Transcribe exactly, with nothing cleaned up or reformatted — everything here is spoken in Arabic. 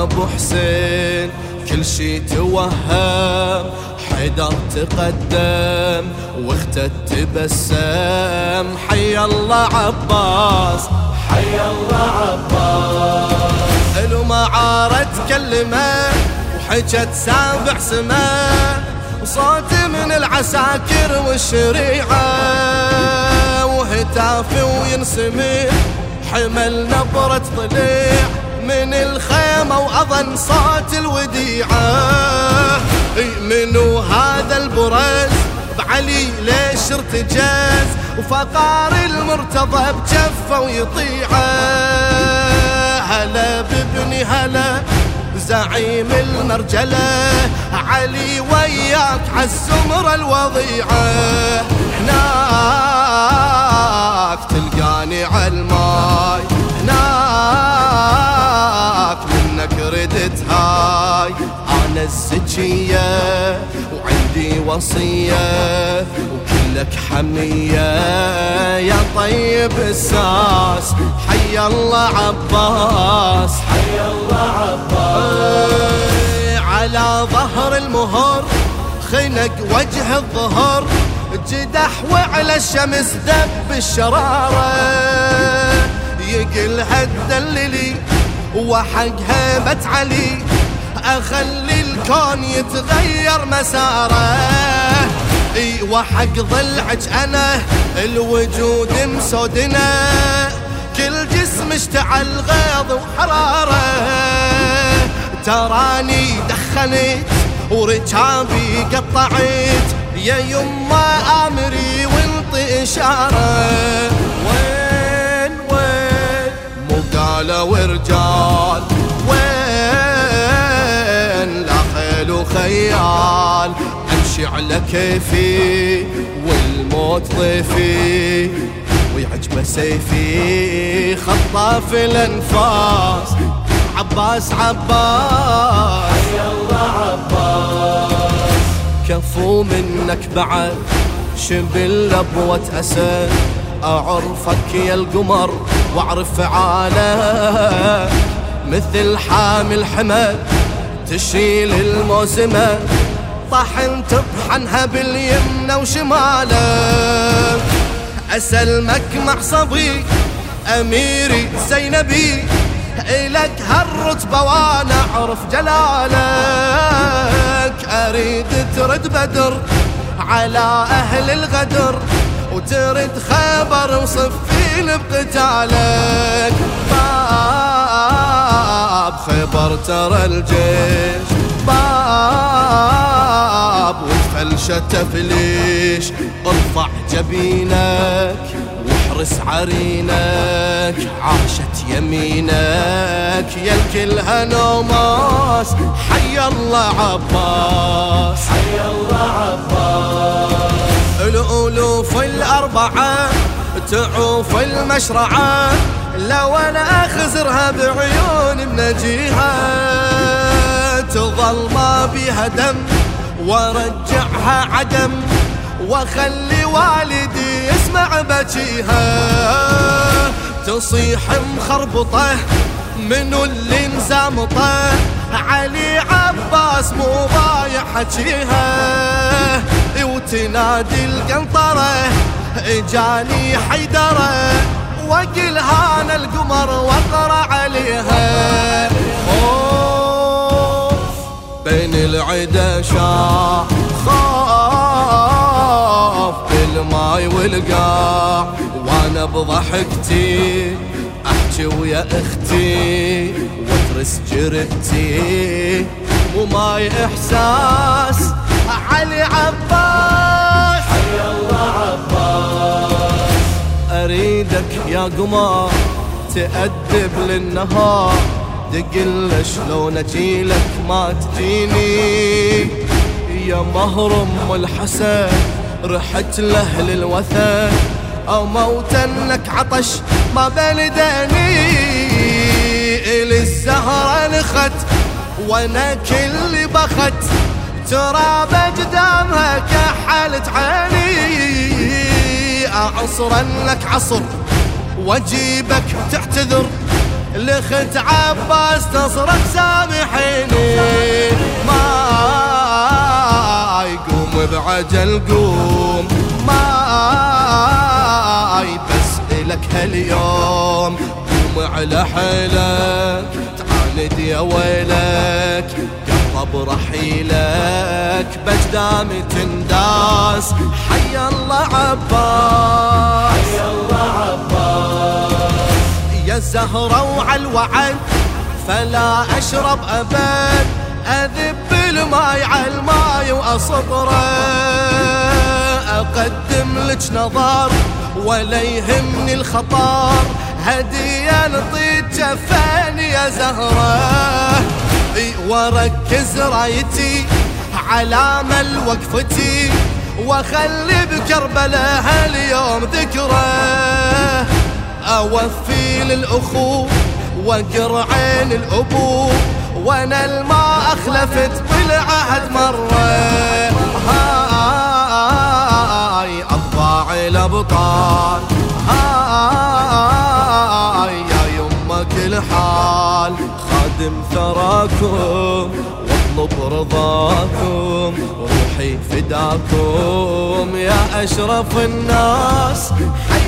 ابو حسين كل شي توهم، حيدر تقدم واخته تبسم. حي الله عباس، حي الله عباس. الو ما عارت كلمه وحجت سابع سما، صوت من العساكر والشريعه وهتافي وينسمع، حمل نبرة ضليع من الخيمة وأظن صوت الوديعة. منو هذا البرز بعلي ليش ارتجاز، وفقار المرتضى بجفه ويطيعه. هلا بابني هلا زعيم المرجلة، علي وياك عالزمرة الوضيعة. هناك تلقاني عالماي، هناك منك ردت هاي. أنا الزكية وعندي وصية وكلك حمية يا طيب الساس. حي الله عباس، حي الله عباس. على ظهر المهر خنق وجه الظهر، جدح وعلى الشمس دب الشرارة. يقل هالدللي وحق هيبة علي، أخلي الكون يتغير مساره. اي وحق ضلعك أنا الوجود مسودنا، كل جسم اشتعل غيظ وحرارة. تراني دخنت وركابي قطعت، يا يما امري وانطي اشاره. وين وين مو قالوا ورجال، وين لا خيل وخيال. امشي على كيفي والموت ضيفي، ويعجبه سيفي خطاف الانفاس. عباس عباس، حي الله عباس. كفو منك بعد شبل لبوة أسد، أعرفك يا القمر واعرف عاله. مثل حامل حمل تشيل الموسمة، طحن تطحنها باليمنى وشماله. أسلمك مع صبي أميري زينبي، إلك هالرتبة وانا اعرف جلالك. اريد ترد بدر على اهل الغدر، وترد خبر وصفين بقتالك. باب خبر ترى الجيش باب، والفلشة تفليش. ارفع جبينك واحرس عرينك، عاشت يمينك يا الكل هنوماس. حي الله عباس، حي الله عباس. الألوف الأربعة تعوف المشرعة، لو أنا أخزرها بعيون منجيها. تظل ما بيها دم وارجعها عدم، واخلي والدي يسمع بكيها. تصيح مخربطه منو اللي مزامطه، علي عباس مو ضايع حكيها. وتنادي القنطره اجاني حيدره، وقل هانا القمر واقرا عليها. خوف بين العدا شاع، خاف بالماي والقاع. وانا بضحكتي احكي ويا اختي، واترس جرتي وماي احساس. علي عباس، حي الله عباس. اريدك يا قمر تأدب للنهار، دقل شلون اجيلك ما تجيني. يا مهر ام الحسن رحت له للوثن، او موتنك عطش ما بلدني. الي الزهرة نخت وانا كل بخت، تراب قدامها كحلت عيني. اعصرن لك عصر واجيبك تعتذر، لخت عباس تصرخ سامحيني، ما يقوم بعجل قوم، ما بس لك هاليوم قوم على حيلك، تعاند يا ويلك قرب رحيلك، بجدامي تنداس حي الله عباس، حي الله عباس. يا الزهرة وعلى الوعد فلا أشرب أبد، أذب الماي على الماي وأصبره، أقدم لك نظر ولا يهمني الخطر، هدية نطيت جفاني يا زهرة، واركز رايتي على امل وقفتي، واخلي بكربلاء هاليوم ذكرى، اوفي للاخو واقر عين الابو، وانا الما اخلفت بالعهد مره، هاي اطباع الابطال، هاي يا يمه كل حال، خادم ثراكم واطلب رضاكم، روحي فداكم يا اشرف الناس.